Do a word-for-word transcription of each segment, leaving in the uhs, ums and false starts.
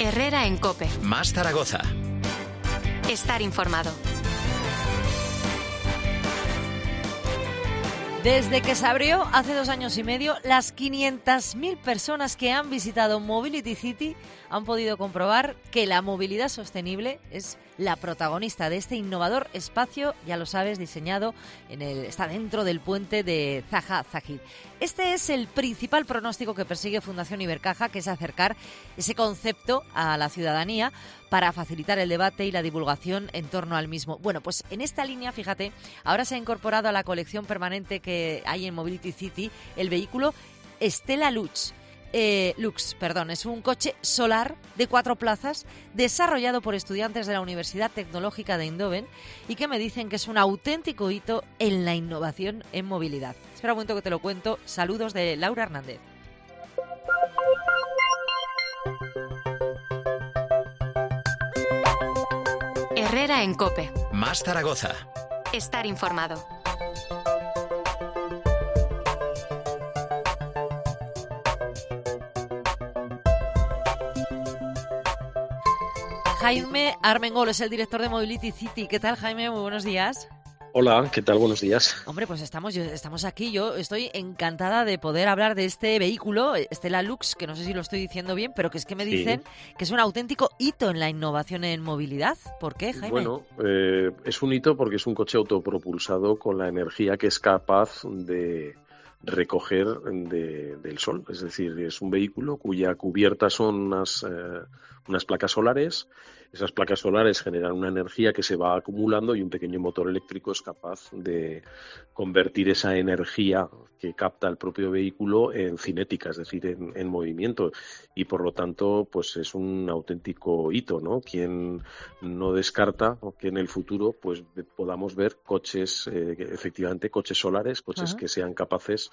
Herrera en COPE. Más Zaragoza. Estar informado. Desde que se abrió hace dos años y medio, las quinientas mil personas que han visitado Mobility City han podido comprobar que la movilidad sostenible es la protagonista de este innovador espacio, ya lo sabes, diseñado en el está dentro del puente de Zaha Hadid. Este es el principal pronóstico que persigue Fundación Ibercaja, que es acercar ese concepto a la ciudadanía para facilitar el debate y la divulgación en torno al mismo. Bueno, pues en esta línea, fíjate, ahora se ha incorporado a la colección permanente que hay en Mobility City el vehículo Stella Lux. Eh, Lux, perdón, es un coche solar de cuatro plazas desarrollado por estudiantes de la Universidad Tecnológica de Eindhoven y que me dicen que es un auténtico hito en la innovación en movilidad. Espera un momento que te lo cuento. Saludos de Laura Hernández. Herrera en COPE. Más Zaragoza. Estar informado. Jaime Armengol es el director de Mobility City. ¿Qué tal, Jaime? Muy buenos días. Hola, ¿qué tal? Buenos días. Hombre, pues estamos, yo, estamos aquí. Yo estoy encantada de poder hablar de este vehículo, Stella Lux, que no sé si lo estoy diciendo bien, pero que es que me dicen sí. que es un auténtico hito en la innovación en movilidad. ¿Por qué, Jaime? Bueno, eh, es un hito porque es un coche autopropulsado con la energía que es capaz de recoger de, del sol. Es decir, es un vehículo cuya cubierta son unas, eh, unas placas solares. Esas placas solares generan una energía que se va acumulando y un pequeño motor eléctrico es capaz de convertir esa energía que capta el propio vehículo en cinética, es decir, en, en movimiento. Y por lo tanto, pues es un auténtico hito, ¿no? Quien no descarta que en el futuro pues podamos ver coches, eh, efectivamente, coches solares, coches uh-huh. que sean capaces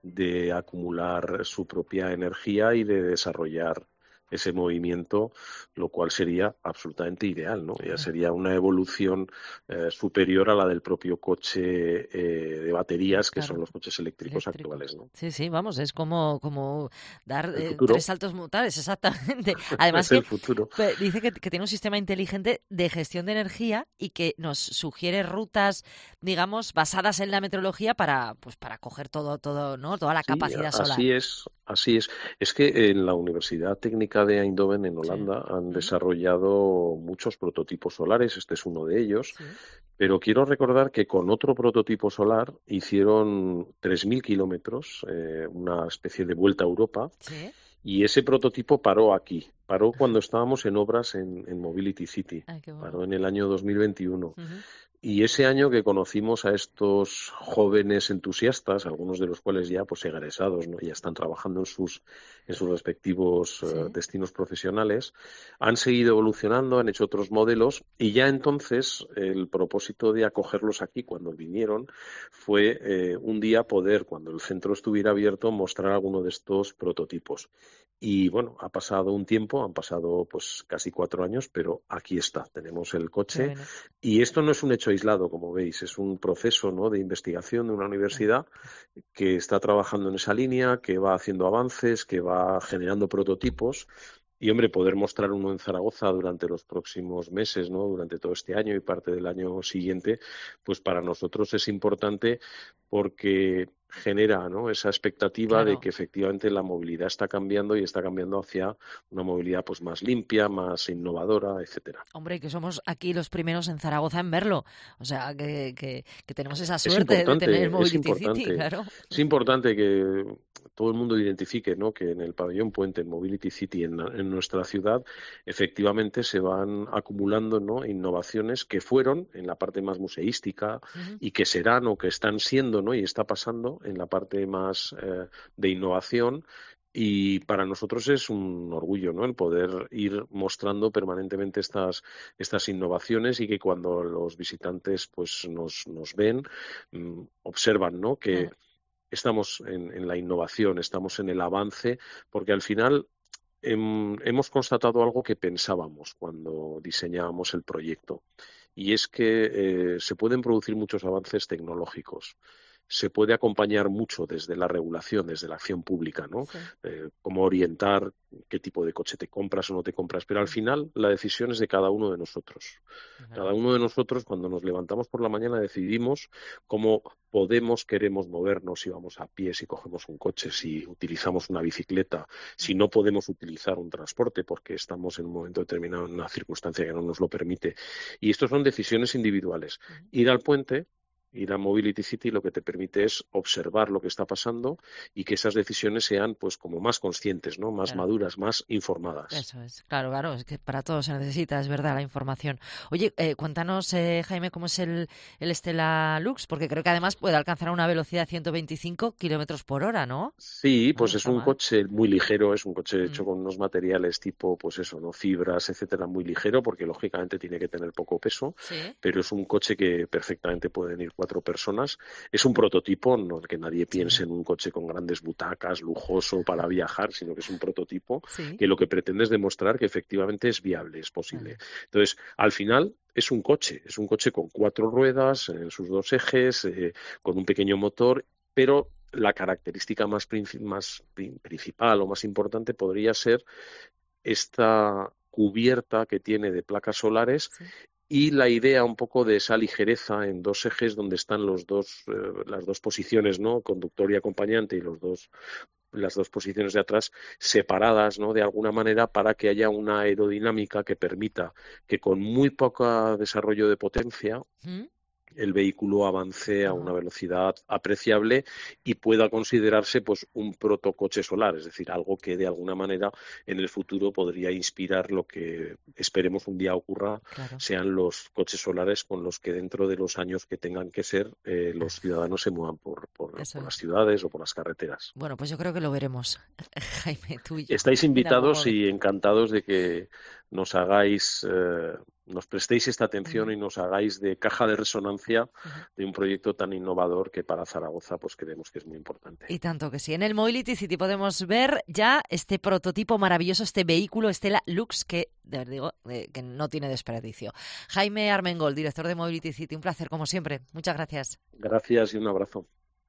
de acumular su propia energía y de desarrollar ese movimiento, lo cual sería absolutamente ideal, ¿no? Ya sería una evolución eh, superior a la del propio coche eh, de baterías, que claro. son los coches eléctricos Eléctrico. actuales, ¿no? Sí, sí, vamos, es como, como dar eh, tres saltos mortales, exactamente. Además es que el futuro. dice que, que tiene un sistema inteligente de gestión de energía y que nos sugiere rutas, digamos, basadas en la meteorología para, pues, para coger todo, todo, ¿no? Toda la sí, capacidad solar. Así es, así es. Es que en la Universidad Técnica de Eindhoven, en Holanda, sí. han uh-huh. desarrollado muchos prototipos solares, este es uno de ellos, sí. pero quiero recordar que con otro prototipo solar hicieron tres mil kilómetros, eh, una especie de vuelta a Europa, sí. y ese prototipo paró aquí, paró cuando estábamos en obras en, en Mobility City, Ay, bueno. paró en el año dos mil veintiuno. Uh-huh. Y ese año que conocimos a estos jóvenes entusiastas, algunos de los cuales ya pues egresados, ¿no? ya están trabajando en sus en sus respectivos sí. uh, destinos profesionales, han seguido evolucionando, han hecho otros modelos y ya entonces el propósito de acogerlos aquí cuando vinieron fue eh, un día poder, cuando el centro estuviera abierto, mostrar alguno de estos prototipos. Y bueno, ha pasado un tiempo, han pasado pues casi cuatro años, pero aquí está, tenemos el coche. Bueno. Y esto no es un hecho aislado, como veis, es un proceso, ¿no? de investigación de una universidad que está trabajando en esa línea, que va haciendo avances, que va generando prototipos. Y, hombre, poder mostrar uno en Zaragoza durante los próximos meses, ¿no? Durante todo este año y parte del año siguiente, pues para nosotros es importante porque genera, ¿no? esa expectativa claro. de que efectivamente la movilidad está cambiando y está cambiando hacia una movilidad pues más limpia, más innovadora, etcétera. Hombre, que somos aquí los primeros en Zaragoza en verlo. O sea, que, que, que tenemos esa suerte de tener Mobility City, claro. Es importante que todo el mundo identifique, ¿no? que en el pabellón Puente, en Mobility City, en, en nuestra ciudad, efectivamente se van acumulando, ¿no? innovaciones que fueron en la parte más museística uh-huh. y que serán o que están siendo, ¿no? y está pasando en la parte más eh, de innovación. Y para nosotros es un orgullo, ¿no? el poder ir mostrando permanentemente estas estas innovaciones y que cuando los visitantes pues nos nos ven, mmm, observan, ¿no? que uh-huh. estamos en, en la innovación, estamos en el avance, porque al final hem, hemos constatado algo que pensábamos cuando diseñábamos el proyecto, y es que eh, se pueden producir muchos avances tecnológicos. Se puede acompañar mucho desde la regulación, desde la acción pública, ¿no? Sí. Eh, cómo orientar qué tipo de coche te compras o no te compras, pero al final la decisión es de cada uno de nosotros. Uh-huh. Cada uno de nosotros, cuando nos levantamos por la mañana, decidimos cómo podemos, queremos movernos, si vamos a pie, si cogemos un coche, si utilizamos una bicicleta, si no podemos utilizar un transporte porque estamos en un momento determinado en una circunstancia que no nos lo permite. Y esto son decisiones individuales. Uh-huh. Ir al puente, ir a Mobility City, lo que te permite es observar lo que está pasando y que esas decisiones sean pues como más conscientes, ¿no? Más claro. maduras, más informadas. Eso es, claro, claro, es que para todo se necesita, es verdad, la información. Oye, eh, cuéntanos, eh, Jaime, cómo es el, el Stella Lux, porque creo que además puede alcanzar una velocidad de ciento veinticinco kilómetros por hora, ¿no? Sí, pues no es un mal. coche muy ligero, es un coche hecho mm. con unos materiales tipo, pues eso, ¿no? Fibras, etcétera, muy ligero, porque lógicamente tiene que tener poco peso, ¿sí? Pero es un coche que perfectamente pueden ir cuatro personas. Es un prototipo, no que nadie piense sí. en un coche con grandes butacas, lujoso para viajar, sino que es un prototipo sí. que lo que pretende es demostrar que efectivamente es viable, es posible. Sí. Entonces, al final es un coche, es un coche con cuatro ruedas en sus dos ejes, eh, con un pequeño motor, pero la característica más, princip- más principal o más importante podría ser esta cubierta que tiene de placas solares sí. y la idea un poco de esa ligereza en dos ejes donde están los dos, eh, las dos posiciones, ¿no? Conductor y acompañante, y los dos, las dos posiciones de atrás separadas, ¿no? De alguna manera, para que haya una aerodinámica que permita que con muy poco desarrollo de potencia ¿Mm? el vehículo avance a una velocidad apreciable y pueda considerarse pues un protocoche solar, es decir, algo que de alguna manera en el futuro podría inspirar lo que esperemos un día ocurra, claro. sean los coches solares con los que dentro de los años que tengan que ser eh, los ciudadanos se muevan por, por, por las ciudades o por las carreteras. Bueno, pues yo creo que lo veremos, Jaime, tú y yo. Estáis invitados y encantados de que nos hagáis... Eh, nos prestéis esta atención uh-huh. y nos hagáis de caja de resonancia uh-huh. de un proyecto tan innovador que para Zaragoza pues creemos que es muy importante. Y tanto que sí. En el Mobility City podemos ver ya este prototipo maravilloso, este vehículo Stella Lux que, de digo, eh, que no tiene desperdicio. Jaime Armengol, director de Mobility City, un placer como siempre. Muchas gracias. Gracias y un abrazo.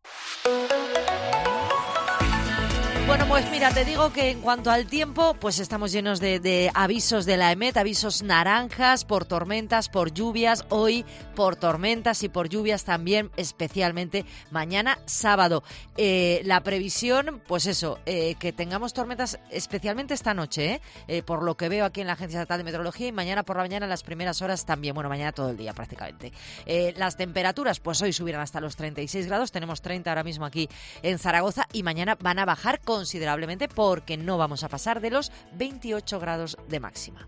Bueno, pues mira, te digo que en cuanto al tiempo, pues estamos llenos de, de avisos de la EMET, avisos naranjas por tormentas, por lluvias, hoy por tormentas y por lluvias también, especialmente mañana sábado. Eh, la previsión, pues eso, eh, que tengamos tormentas especialmente esta noche, ¿eh? Eh, por lo que veo aquí en la Agencia Estatal de Meteorología, y mañana por la mañana en las primeras horas también, bueno, mañana todo el día prácticamente. Eh, las temperaturas, pues hoy subirán hasta los treinta y seis grados, tenemos treinta ahora mismo aquí en Zaragoza, y mañana van a bajar considerablemente porque no vamos a pasar de los veintiocho grados de máxima.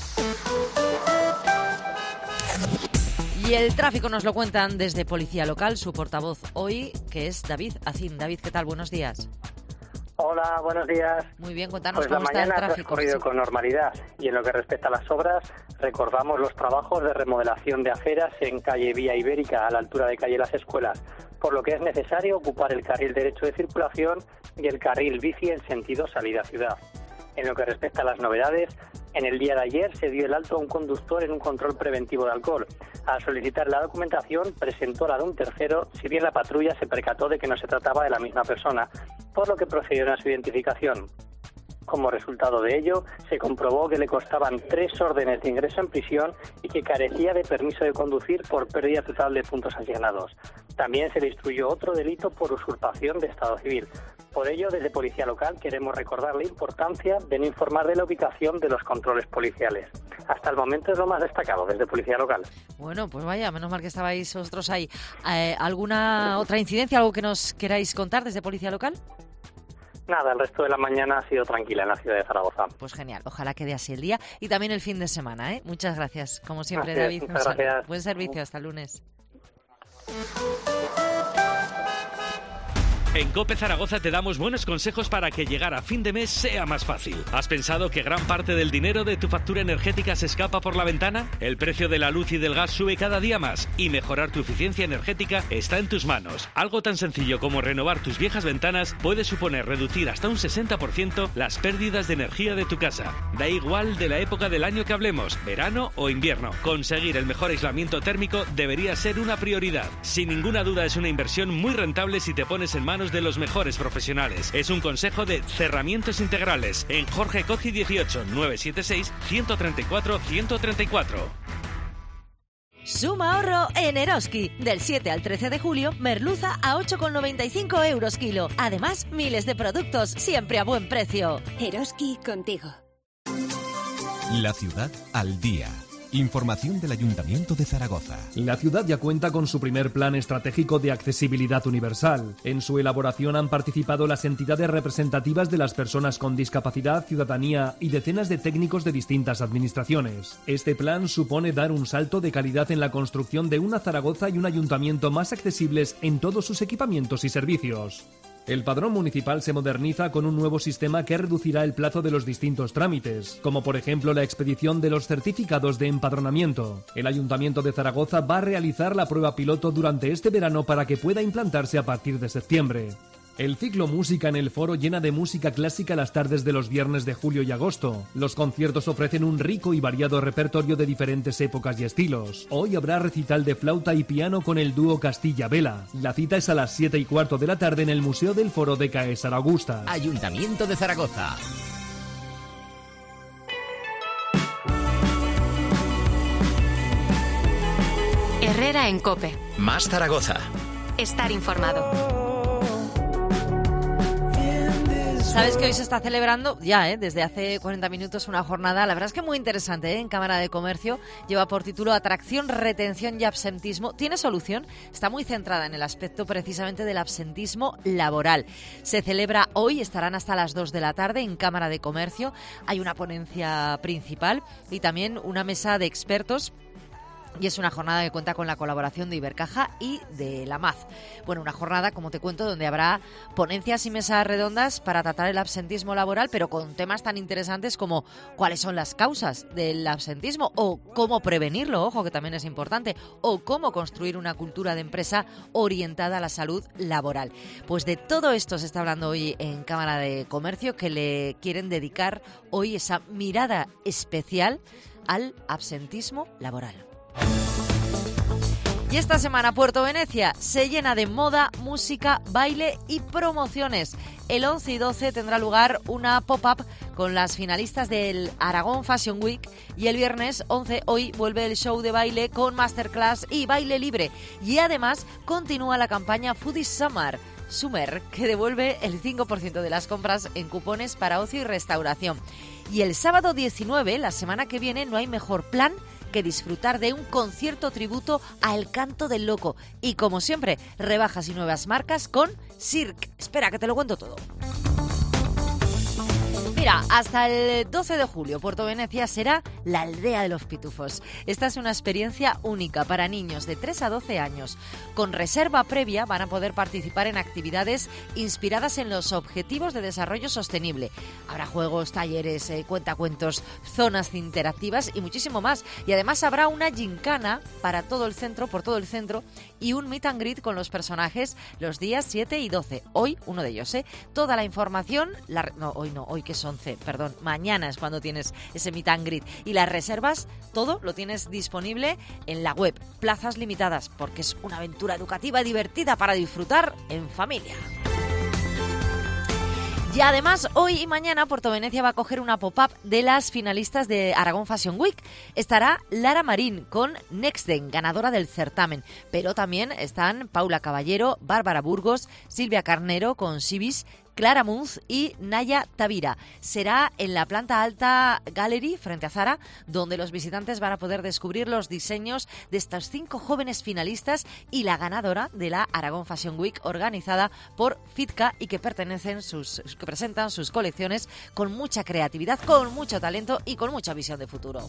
Y el tráfico nos lo cuentan desde Policía Local, su portavoz hoy, que es David Acín. David, ¿qué tal? Buenos días. Hola, buenos días. Muy bien, cuéntanos pues cómo está el tráfico. Pues la mañana ha transcurrido sí. con normalidad, y en lo que respecta a las obras, recordamos los trabajos de remodelación de aceras en calle Vía Ibérica, a la altura de calle Las Escuelas, por lo que es necesario ocupar el carril derecho de circulación y el carril bici en sentido salida ciudad. En lo que respecta a las novedades, en el día de ayer se dio el alto a un conductor en un control preventivo de alcohol. Al solicitar la documentación, presentó la de un tercero, si bien la patrulla se percató de que no se trataba de la misma persona, por lo que procedieron a su identificación. Como resultado de ello, se comprobó que le constaban tres órdenes de ingreso en prisión y que carecía de permiso de conducir por pérdida total de puntos asignados. También se le instruyó otro delito por usurpación de estado civil. Por ello, desde Policía Local queremos recordar la importancia de no informar de la ubicación de los controles policiales. Hasta el momento es lo más destacado desde Policía Local. Bueno, pues vaya, menos mal que estabais vosotros ahí. Eh, ¿Alguna otra incidencia, algo que nos queráis contar desde Policía Local? Nada, el resto de la mañana ha sido tranquila en la ciudad de Zaragoza. Pues genial, ojalá quede así el día y también el fin de semana, ¿eh? Muchas gracias, como siempre, así David. Es, muchas gracias. Buen servicio, hasta el lunes. En COPE Zaragoza te damos buenos consejos para que llegar a fin de mes sea más fácil. ¿Has pensado que gran parte del dinero de tu factura energética se escapa por la ventana? El precio de la luz y del gas sube cada día más y mejorar tu eficiencia energética está en tus manos. Algo tan sencillo como renovar tus viejas ventanas puede suponer reducir hasta un sesenta por ciento las pérdidas de energía de tu casa. Da igual de la época del año que hablemos, verano o invierno. Conseguir el mejor aislamiento térmico debería ser una prioridad. Sin ninguna duda es una inversión muy rentable si te pones en manos manos de los mejores profesionales. Es un consejo de Cerramientos Integrales en Jorge Coci dieciocho, nueve siete seis, uno tres cuatro, uno tres cuatro. Suma ahorro en Eroski. Del siete al trece de julio, merluza a ocho con noventa y cinco euros kilo. Además, miles de productos, siempre a buen precio. Eroski, contigo. La ciudad al día. Información del Ayuntamiento de Zaragoza. La ciudad ya cuenta con su primer plan estratégico de accesibilidad universal. En su elaboración han participado las entidades representativas de las personas con discapacidad, ciudadanía y decenas de técnicos de distintas administraciones. Este plan supone dar un salto de calidad en la construcción de una Zaragoza y un ayuntamiento más accesibles en todos sus equipamientos y servicios. El padrón municipal se moderniza con un nuevo sistema que reducirá el plazo de los distintos trámites, como por ejemplo la expedición de los certificados de empadronamiento. El Ayuntamiento de Zaragoza va a realizar la prueba piloto durante este verano para que pueda implantarse a partir de septiembre. El ciclo Música en el Foro llena de música clásica las tardes de los viernes de julio y agosto. Los conciertos ofrecen un rico y variado repertorio de diferentes épocas y estilos. Hoy habrá recital de flauta y piano con el dúo Castilla-Vela. La cita es a las siete y cuarto de la tarde en el Museo del Foro de Caesar Augusta. Ayuntamiento de Zaragoza. Herrera en COPE. Más Zaragoza. Estar informado. Sabes que hoy se está celebrando ya, ¿eh? desde hace cuarenta minutos una jornada, la verdad es que muy interesante, ¿eh? en Cámara de Comercio. Lleva por título Atracción, Retención y Absentismo. ¿Tiene solución? Está muy centrada en el aspecto precisamente del absentismo laboral. Se celebra hoy, estarán hasta las dos de la tarde en Cámara de Comercio. Hay una ponencia principal y también una mesa de expertos. Y es una jornada que cuenta con la colaboración de Ibercaja y de la M A Z. Bueno, una jornada, como te cuento, donde habrá ponencias y mesas redondas para tratar el absentismo laboral, pero con temas tan interesantes como cuáles son las causas del absentismo o cómo prevenirlo, ojo, que también es importante, o cómo construir una cultura de empresa orientada a la salud laboral. Pues de todo esto se está hablando hoy en Cámara de Comercio, que le quieren dedicar hoy esa mirada especial al absentismo laboral. Y esta semana Puerto Venecia se llena de moda, música, baile y promociones. El once y doce tendrá lugar una pop-up con las finalistas del Aragón Fashion Week y el viernes once, hoy, vuelve el show de baile con masterclass y baile libre. Y además continúa la campaña Foodie Summer, Summer, que devuelve el cinco por ciento de las compras en cupones para ocio y restauración. Y el sábado diecinueve, la semana que viene, no hay mejor plan que disfrutar de un concierto tributo a El Canto del Loco. Y como siempre, rebajas y nuevas marcas con Cirque. Espera, que te lo cuento todo. Mira, hasta el doce de julio, Puerto Venecia será la aldea de los pitufos. Esta es una experiencia única para niños de tres a doce años. Con reserva previa van a poder participar en actividades inspiradas en los Objetivos de Desarrollo Sostenible. Habrá juegos, talleres, eh, cuentacuentos, zonas interactivas y muchísimo más. Y además habrá una gincana para todo el centro, por todo el centro, y un meet and greet con los personajes los días siete y doce. Hoy, uno de ellos, ¿eh? Toda la información... La, no, hoy no, hoy que son once, perdón, mañana es cuando tienes ese meet and greet. Y las reservas, todo lo tienes disponible en la web. Plazas limitadas, porque es una aventura educativa divertida para disfrutar en familia. Y además, hoy y mañana Puerto Venecia va a coger una pop-up de las finalistas de Aragón Fashion Week. Estará Lara Marín con Nexten, ganadora del certamen. Pero también están Paula Caballero, Bárbara Burgos, Silvia Carnero con Sibis, Clara Munz y Naya Tavira. Será en la planta alta Gallery, frente a Zara, donde los visitantes van a poder descubrir los diseños de estas cinco jóvenes finalistas y la ganadora de la Aragón Fashion Week, organizada por Fitka, y que pertenecen sus, que presentan sus colecciones con mucha creatividad, con mucho talento y con mucha visión de futuro.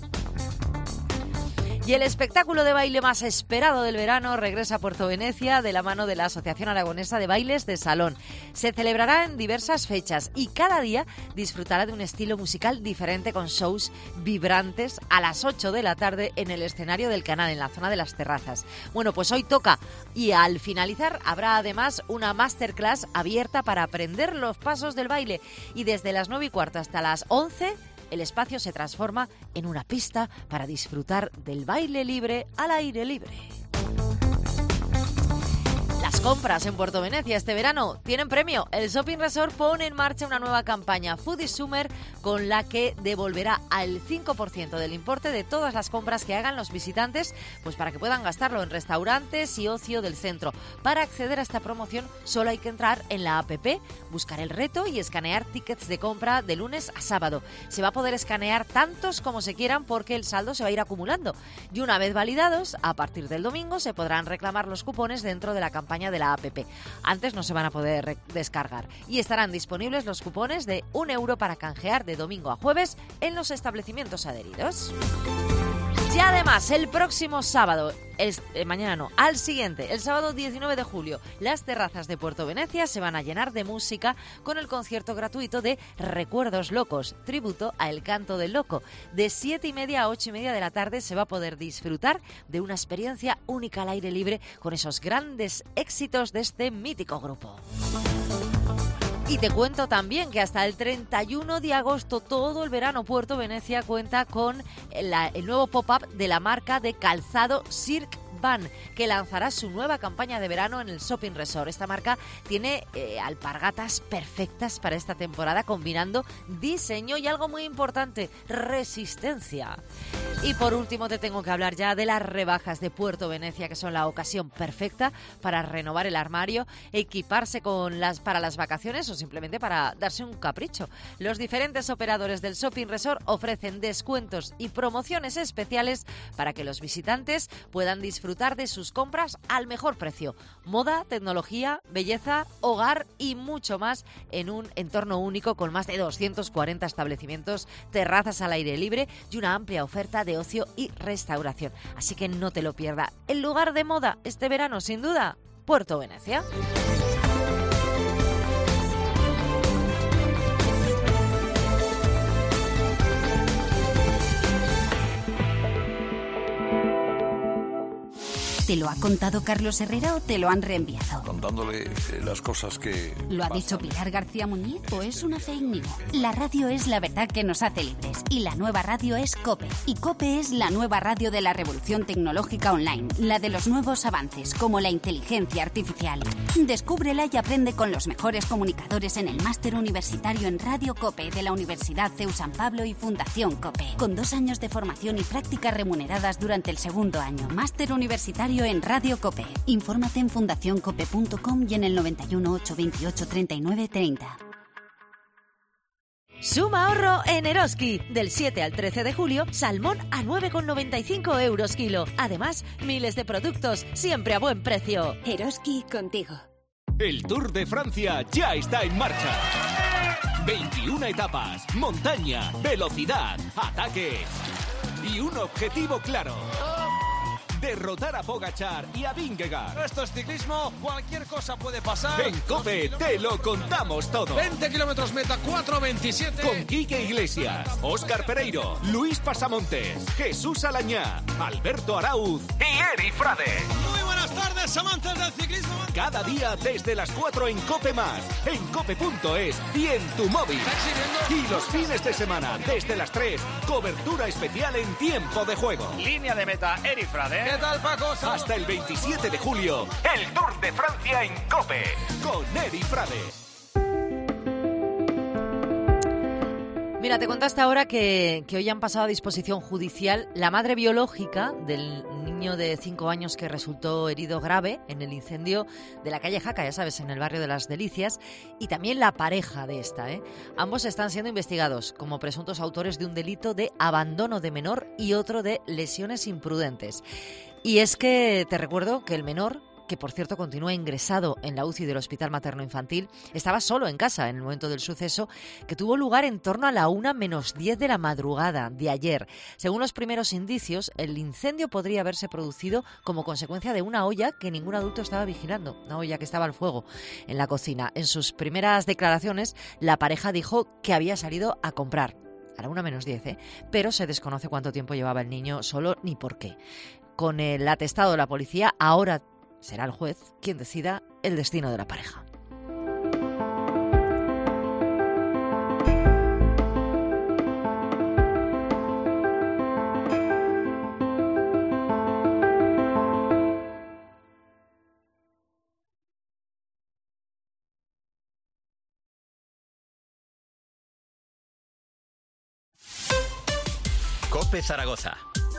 Y el espectáculo de baile más esperado del verano regresa a Puerto Venecia de la mano de la Asociación Aragonesa de Bailes de Salón. Se celebrará en diversas fechas y cada día disfrutará de un estilo musical diferente con shows vibrantes a las ocho de la tarde en el escenario del canal, en la zona de las terrazas. Bueno, pues hoy toca y al finalizar habrá además una masterclass abierta para aprender los pasos del baile y desde las nueve y cuarto hasta las once... el espacio se transforma en una pista para disfrutar del baile libre al aire libre. Las compras en Puerto Venecia este verano tienen premio. El Shopping Resort pone en marcha una nueva campaña Foodie Summer con la que devolverá al cinco por ciento del importe de todas las compras que hagan los visitantes, pues para que puedan gastarlo en restaurantes y ocio del centro. Para acceder a esta promoción solo hay que entrar en la app, buscar el reto y escanear tickets de compra de lunes a sábado. Se va a poder escanear tantos como se quieran porque el saldo se va a ir acumulando. Y una vez validados, a partir del domingo se podrán reclamar los cupones dentro de la campaña de la app. Antes no se van a poder descargar y estarán disponibles los cupones de un euro para canjear de domingo a jueves en los establecimientos adheridos. Y además, el próximo sábado, el, eh, mañana no, al siguiente, el sábado diecinueve de julio, las terrazas de Puerto Venecia se van a llenar de música con el concierto gratuito de Recuerdos Locos, tributo a El Canto del Loco. De siete y media a ocho y media de la tarde se va a poder disfrutar de una experiencia única al aire libre con esos grandes éxitos de este mítico grupo. Y te cuento también que hasta el treinta y uno de agosto, todo el verano, Puerto Venecia cuenta con la, el nuevo pop-up de la marca de calzado Cirque Van, que lanzará su nueva campaña de verano en el Shopping Resort. Esta marca tiene eh, alpargatas perfectas para esta temporada, combinando diseño y algo muy importante, resistencia. Y por último te tengo que hablar ya de las rebajas de Puerto Venecia, que son la ocasión perfecta para renovar el armario, equiparse con las, para las vacaciones o simplemente para darse un capricho. Los diferentes operadores del Shopping Resort ofrecen descuentos y promociones especiales para que los visitantes puedan disfrutar de sus compras al mejor precio. Moda, tecnología, belleza, hogar y mucho más en un entorno único con más de doscientos cuarenta establecimientos, terrazas al aire libre y una amplia oferta de ocio y restauración. Así que no te lo pierdas. El lugar de moda este verano, sin duda, Puerto Venecia. ¿Te lo ha contado Carlos Herrera o te lo han reenviado? Contándole eh, las cosas que... ¿Lo ha pasan. dicho Pilar García Muñiz o es una fake news? La radio es la verdad que nos hace libres y la nueva radio es COPE. Y COPE es la nueva radio de la revolución tecnológica online, la de los nuevos avances como la inteligencia artificial. Descúbrela y aprende con los mejores comunicadores en el máster universitario en Radio COPE de la Universidad CEU San Pablo y Fundación COPE, con dos años de formación y prácticas remuneradas durante el segundo año. Máster universitario en Radio COPE. Infórmate en fundación cope punto com y en el noventa y uno, ochocientos veintiocho, treinta y nueve treinta. Suma ahorro en Eroski. Del siete al trece de julio, salmón a nueve con noventa y cinco euros kilo. Además, miles de productos, siempre a buen precio. Eroski contigo. El Tour de Francia ya está en marcha. veintiuna etapas, montaña, velocidad, ataques y un objetivo claro: derrotar a Pogačar y a Vingegaard. Esto es ciclismo, cualquier cosa puede pasar. En COPE te lo contamos todo. veinte kilómetros meta, cuatro veintisiete. Con Quique Iglesias, Óscar Pereiro, Luis Pasamontes, Jesús Alañá, Alberto Arauz y Eri Frade. Muy buenas tardes, amantes del ciclismo. Cada día desde las cuatro en COPE Más, en cope punto es y en tu móvil. Y los fines de semana desde las tres, cobertura especial en tiempo de juego. Línea de meta, Eri Frade. ¿Qué tal, Paco? Hasta el veintisiete de julio, el Tour de Francia en COPE, con Eri Frade. Mira, te contaste ahora que, que hoy han pasado a disposición judicial la madre biológica del niño de cinco años que resultó herido grave en el incendio de la calle Jaca, ya sabes, en el barrio de Las Delicias, y también la pareja de esta, ¿eh? Ambos están siendo investigados como presuntos autores de un delito de abandono de menor y otro de lesiones imprudentes. Y es que te recuerdo que el menor, que por cierto continúa ingresado en la U C I del Hospital Materno Infantil, estaba solo en casa en el momento del suceso, que tuvo lugar en torno a la una menos diez de la madrugada de ayer. Según los primeros indicios, el incendio podría haberse producido como consecuencia de una olla que ningún adulto estaba vigilando, una olla que estaba al fuego en la cocina. En sus primeras declaraciones, la pareja dijo que había salido a comprar a la una menos diez, ¿eh? Pero se desconoce cuánto tiempo llevaba el niño solo ni por qué. Con el atestado de la policía, ahora será el juez quien decida el destino de la pareja. COPE Zaragoza.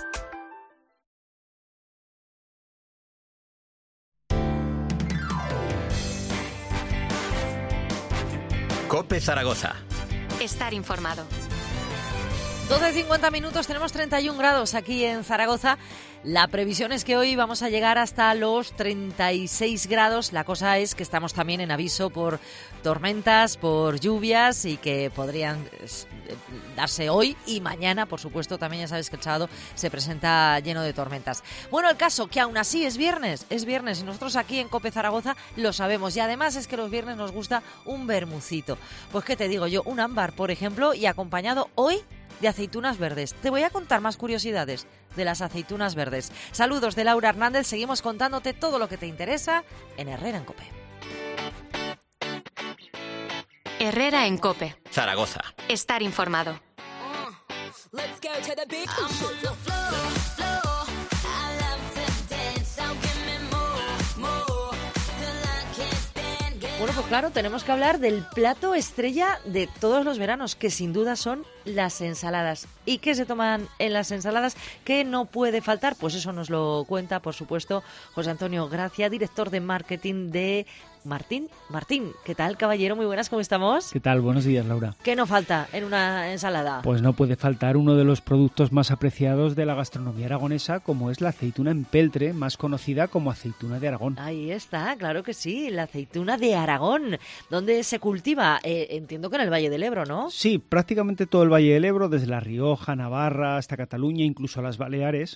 COPE Zaragoza. Estar informado. doce cincuenta minutos, tenemos treinta y un grados aquí en Zaragoza. La previsión es que hoy vamos a llegar hasta los treinta y seis grados. La cosa es que estamos también en aviso por tormentas, por lluvias y que podrían darse hoy y mañana. Por supuesto, también ya sabes que el sábado se presenta lleno de tormentas. Bueno, el caso que aún así es viernes, es viernes y nosotros aquí en COPE Zaragoza lo sabemos. Y además es que los viernes nos gusta un vermucito. Pues qué te digo yo, un ámbar, por ejemplo, y acompañado hoy de aceitunas verdes. Te voy a contar más curiosidades de las aceitunas verdes. Saludos de Laura Hernández. Seguimos contándote todo lo que te interesa en Herrera en COPE. Herrera en COPE. Zaragoza. Estar informado. Bueno, pues claro, tenemos que hablar del plato estrella de todos los veranos, que sin duda son las ensaladas. ¿Y qué se toman en las ensaladas? ¿Qué no puede faltar? Pues eso nos lo cuenta, por supuesto, José Antonio Gracia, director de marketing de Martín. Martín, ¿qué tal, caballero? Muy buenas, ¿cómo estamos? ¿Qué tal? Buenos días, Laura. ¿Qué no falta en una ensalada? Pues no puede faltar uno de los productos más apreciados de la gastronomía aragonesa, como es la aceituna en peltre, más conocida como aceituna de Aragón. Ahí está, claro que sí, la aceituna de Aragón. ¿Dónde se cultiva? Eh, entiendo que en el Valle del Ebro, ¿no? Sí, prácticamente todo el Valle del Ebro, desde La Rioja, Navarra, hasta Cataluña, incluso las Baleares.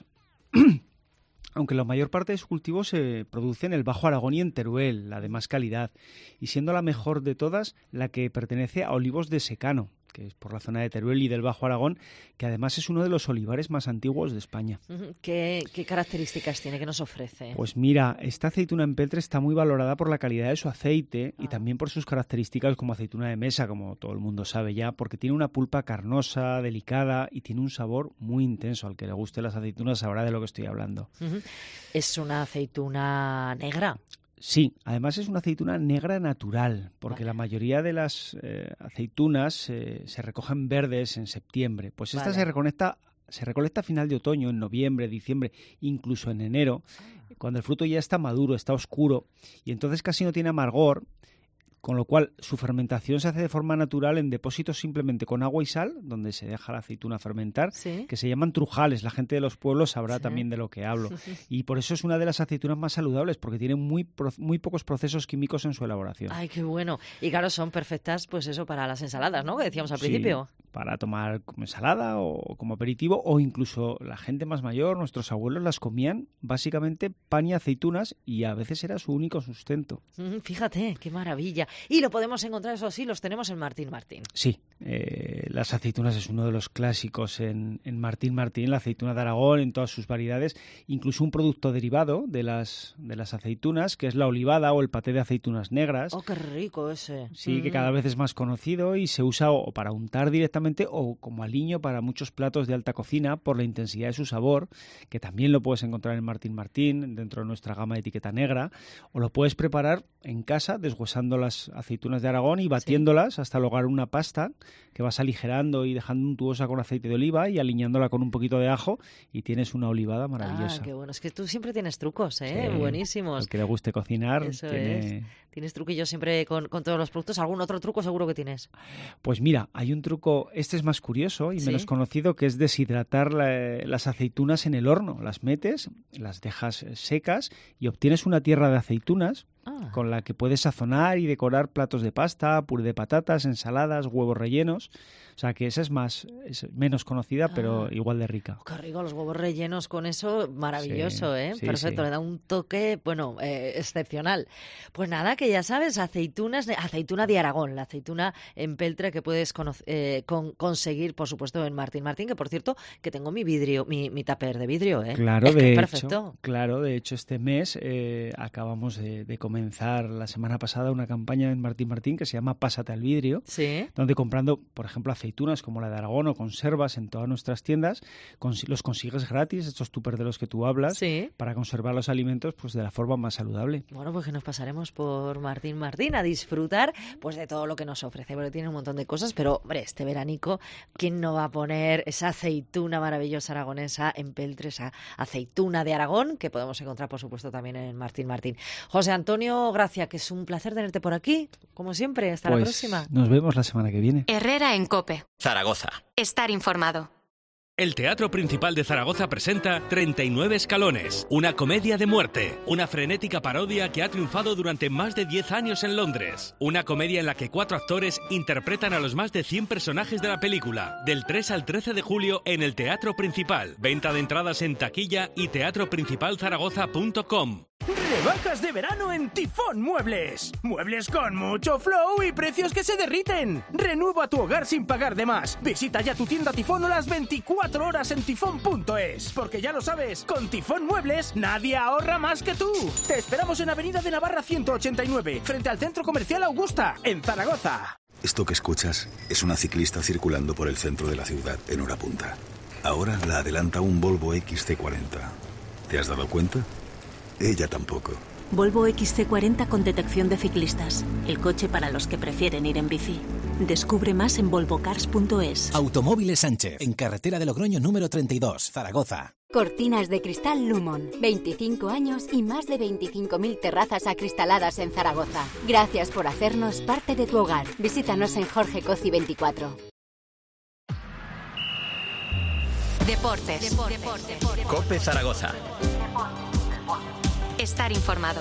Aunque la mayor parte de su cultivo se produce en el Bajo Aragón y en Teruel, la de más calidad, y siendo la mejor de todas la que pertenece a Olivos de Secano, que es por la zona de Teruel y del Bajo Aragón, que además es uno de los olivares más antiguos de España. ¿Qué, qué características tiene, que nos ofrece? Pues mira, esta aceituna en peltre está muy valorada por la calidad de su aceite ah. y también por sus características como aceituna de mesa, como todo el mundo sabe ya, porque tiene una pulpa carnosa, delicada y tiene un sabor muy intenso. Al que le guste las aceitunas sabrá de lo que estoy hablando. Uh-huh. ¿Es una aceituna negra? Sí, además es una aceituna negra natural, porque vale. la mayoría de las eh, aceitunas eh, se recogen verdes en septiembre. Pues esta vale. se recolecta, se recolecta a final de otoño, en noviembre, diciembre, incluso en enero, ah. cuando el fruto ya está maduro, está oscuro, y entonces casi no tiene amargor, con lo cual su fermentación se hace de forma natural en depósitos simplemente con agua y sal, donde se deja la aceituna fermentar, ¿sí? que se llaman trujales. La gente de los pueblos sabrá ¿sí? también de lo que hablo. Y por eso es una de las aceitunas más saludables, porque tiene muy, muy pocos procesos químicos en su elaboración. ¡Ay, qué bueno! Y claro, son perfectas, pues eso, para las ensaladas, ¿no?, que decíamos al sí, principio. Para tomar como ensalada o como aperitivo, o incluso la gente más mayor, nuestros abuelos, las comían básicamente pan y aceitunas, y a veces era su único sustento. Mm, fíjate, qué maravilla. Y lo podemos encontrar, eso sí, los tenemos en Martín Martín. Sí, eh, las aceitunas es uno de los clásicos en, en Martín Martín, la aceituna de Aragón en todas sus variedades, incluso un producto derivado de las, de las aceitunas, que es la olivada o el paté de aceitunas negras. ¡Oh, qué rico ese! Sí, mm. que cada vez es más conocido y se usa o para untar directamente o como aliño para muchos platos de alta cocina por la intensidad de su sabor, que también lo puedes encontrar en Martín Martín, dentro de nuestra gama de etiqueta negra, o lo puedes preparar en casa deshuesando las aceitunas de Aragón y batiéndolas sí. hasta lograr una pasta que vas aligerando y dejando untuosa con aceite de oliva y aliñándola con un poquito de ajo y tienes una olivada maravillosa. Ah, qué bueno. Es que tú siempre tienes trucos, ¿eh? Sí. Buenísimos. Al que le guste cocinar. Eso tiene... es. Tienes truquillos siempre con, con todos los productos. ¿Algún otro truco seguro que tienes? Pues mira, hay un truco, este es más curioso y ¿sí? menos conocido, que es deshidratar la, las aceitunas en el horno. Las metes, las dejas secas y obtienes una tierra de aceitunas ah. con la que puedes sazonar y decorar platos de pasta, puré de patatas, ensaladas, huevos rellenos. O sea que esa es más es menos conocida, ah. pero igual de rica. Qué rico, los huevos rellenos con eso, maravilloso, sí, ¿eh? Sí, Perfecto, sí. le da un toque, bueno, eh, excepcional. Pues nada, que ya sabes, aceitunas, aceituna de Aragón, la aceituna en peltre que puedes conocer, eh, con, conseguir, por supuesto, en Martín Martín, que por cierto, que tengo mi vidrio, mi, mi tupper de vidrio, ¿eh? Claro, es de que es hecho, perfecto. Claro, de hecho, este mes eh, acabamos de, de comer comenzar la semana pasada una campaña en Martín Martín que se llama Pásate al vidrio, sí. donde comprando, por ejemplo, aceitunas como la de Aragón o conservas en todas nuestras tiendas, cons- los consigues gratis, estos tupper de los que tú hablas, sí. para conservar los alimentos pues de la forma más saludable. Bueno, pues que nos pasaremos por Martín Martín a disfrutar pues de todo lo que nos ofrece, porque tiene un montón de cosas, pero hombre, este veranico, ¿quién no va a poner esa aceituna maravillosa aragonesa en peltre, esa aceituna de Aragón, que podemos encontrar, por supuesto, también en Martín Martín? José Antonio Gracia, que es un placer tenerte por aquí, como siempre. Hasta pues la próxima. Nos vemos la semana que viene. Herrera en COPE. Zaragoza. Estar informado. El Teatro Principal de Zaragoza presenta treinta y nueve escalones, una comedia de muerte, una frenética parodia que ha triunfado durante más de diez años en Londres. Una comedia en la que cuatro actores interpretan a los más de cien personajes de la película, del tres al trece de julio en el Teatro Principal. Venta de entradas en taquilla y teatro principal zaragoza punto com. Rebajas de verano en Tifón Muebles. Muebles con mucho flow y precios que se derriten. Renueva tu hogar sin pagar de más. Visita ya tu tienda Tifón o las veinticuatro horas en tifón punto es. Porque ya lo sabes, con Tifón Muebles nadie ahorra más que tú. Te esperamos en Avenida de Navarra ciento ochenta y nueve, frente al Centro Comercial Augusta, en Zaragoza. Esto que escuchas es una ciclista circulando por el centro de la ciudad en hora punta. Ahora la adelanta un Volvo X C cuarenta. ¿Te has dado cuenta? Ella tampoco. Volvo X C cuarenta con detección de ciclistas. El coche para los que prefieren ir en bici. Descubre más en volvo cars punto es. Automóviles Sánchez, en carretera de Logroño número treinta y dos, Zaragoza. Cortinas de cristal Lumon. veinticinco años y más de veinticinco mil terrazas acristaladas en Zaragoza. Gracias por hacernos parte de tu hogar. Visítanos en Jorge Coci veinticuatro. Deportes. Deportes. Deportes. COPE Zaragoza. Estar informado.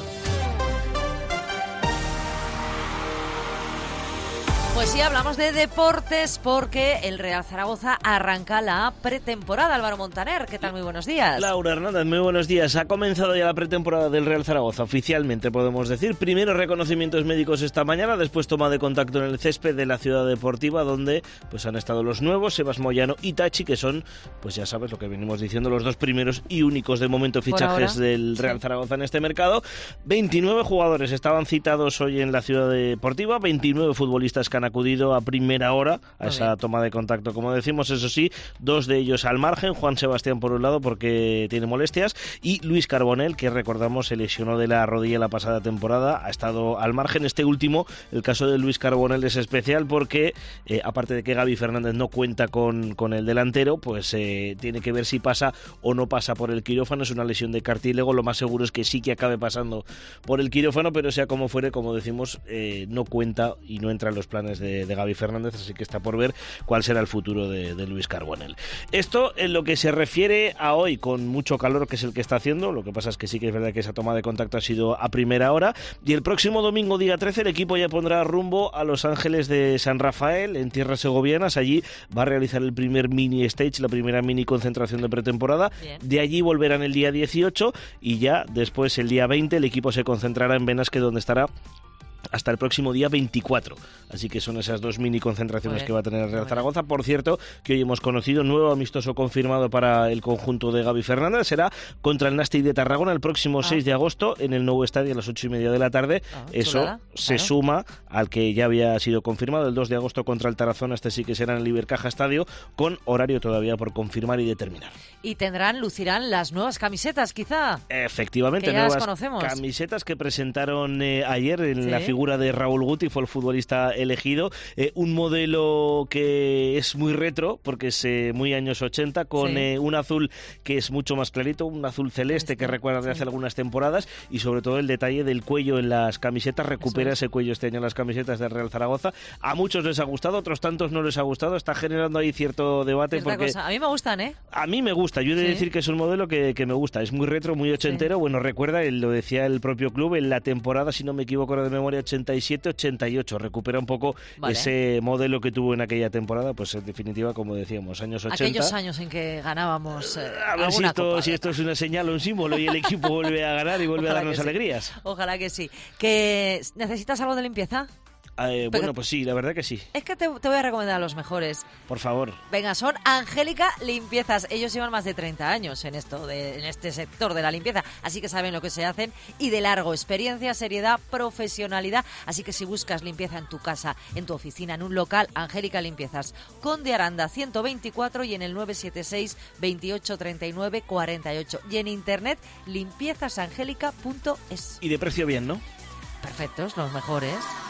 Pues sí, hablamos de deportes porque el Real Zaragoza arranca la pretemporada. Álvaro Montaner, ¿qué tal? Muy buenos días. Laura Hernández, muy buenos días. Ha comenzado ya la pretemporada del Real Zaragoza, oficialmente podemos decir. Primeros reconocimientos médicos esta mañana, después toma de contacto en el césped de la ciudad deportiva, donde pues han estado los nuevos, Sebas Moyano y Tachi, que son, pues ya sabes lo que venimos diciendo, los dos primeros y únicos de momento fichajes del Real Zaragoza en este mercado. veintinueve jugadores estaban citados hoy en la ciudad deportiva, veintinueve futbolistas que han acudido a primera hora a esa toma de contacto, como decimos, eso sí, dos de ellos al margen, Juan Sebastián por un lado porque tiene molestias y Luis Carbonell, que recordamos se lesionó de la rodilla la pasada temporada, ha estado al margen. Este último, el caso de Luis Carbonell es especial porque eh, aparte de que Gaby Fernández no cuenta con, con el delantero, pues eh, tiene que ver si pasa o no pasa por el quirófano. Es una lesión de cartílago, lo más seguro es que sí que acabe pasando por el quirófano, pero sea como fuere, como decimos, eh, no cuenta y no entra en los planes de, de Gaby Fernández, así que está por ver cuál será el futuro de, de Luis Carbonell. Esto en lo que se refiere a hoy, con mucho calor que es el que está haciendo, lo que pasa es que sí que es verdad que esa toma de contacto ha sido a primera hora, y el próximo domingo día trece el equipo ya pondrá rumbo a Los Ángeles de San Rafael, en tierras segovianas. Allí va a realizar el primer mini stage, la primera mini concentración de pretemporada. Bien. De allí volverán el día dieciocho y ya después el día veinte el equipo se concentrará en Benasque, donde estará hasta el próximo día veinticuatro. Así que son esas dos mini concentraciones que va a tener el Real Zaragoza. Por cierto, que hoy hemos conocido nuevo amistoso confirmado para el conjunto de Gaby Fernández. Será contra el Nàstic de Tarragona el próximo ah. seis de agosto en el nuevo estadio a las ocho y media de la tarde. Ah, Eso chulada. se claro. suma al que ya había sido confirmado el dos de agosto contra el Tarazona. Este sí que será en el Ibercaja Estadio, con horario todavía por confirmar y determinar. Y tendrán, lucirán las nuevas camisetas, quizá. Efectivamente, que ya nuevas las conocemos. Camisetas que presentaron eh, ayer en ¿Sí? la figura de Raúl Guti, fue el futbolista elegido. Eh, un modelo que es muy retro, porque es eh, muy años ochenta, con sí. eh, un azul que es mucho más clarito, un azul celeste sí. que recuerda de hace sí. algunas temporadas, y sobre todo el detalle del cuello en las camisetas. Recupera es. ese cuello este año en las camisetas del Real Zaragoza. A muchos les ha gustado, a otros tantos no les ha gustado. Está generando ahí cierto debate. Porque cosa. A mí me gustan, ¿eh? A mí me gusta. Yo he de sí. decir que es un modelo que, que me gusta. Es muy retro, muy ochentero. Sí. Bueno, recuerda, lo decía el propio club, en la temporada, si no me equivoco de memoria, ochenta y siete ochenta y ocho. Recupera un poco vale. ese modelo que tuvo en aquella temporada. Pues en definitiva, como decíamos, años ochenta. Aquellos años en que ganábamos eh, a ver si esto, si esto es una señal o un símbolo y el equipo vuelve a ganar y vuelve Ojalá a darnos alegrías. Sí. Ojalá que sí. ¿Que necesitas algo de limpieza? Eh, bueno, pues sí, la verdad que sí. Es que te, te voy a recomendar a los mejores. Por favor. Venga, son Angélica Limpiezas. Ellos llevan más de treinta años en esto, de, en este sector de la limpieza, así que saben lo que se hacen y de largo. Experiencia, seriedad, profesionalidad. Así que si buscas limpieza en tu casa, en tu oficina, en un local, Angélica Limpiezas. Conde Aranda ciento veinticuatro y en el nueve siete seis, veintiocho, treinta y nueve, cuarenta y ocho. Y en internet, limpiezasangélica punto es. Y de precio bien, ¿no? Perfectos, los mejores.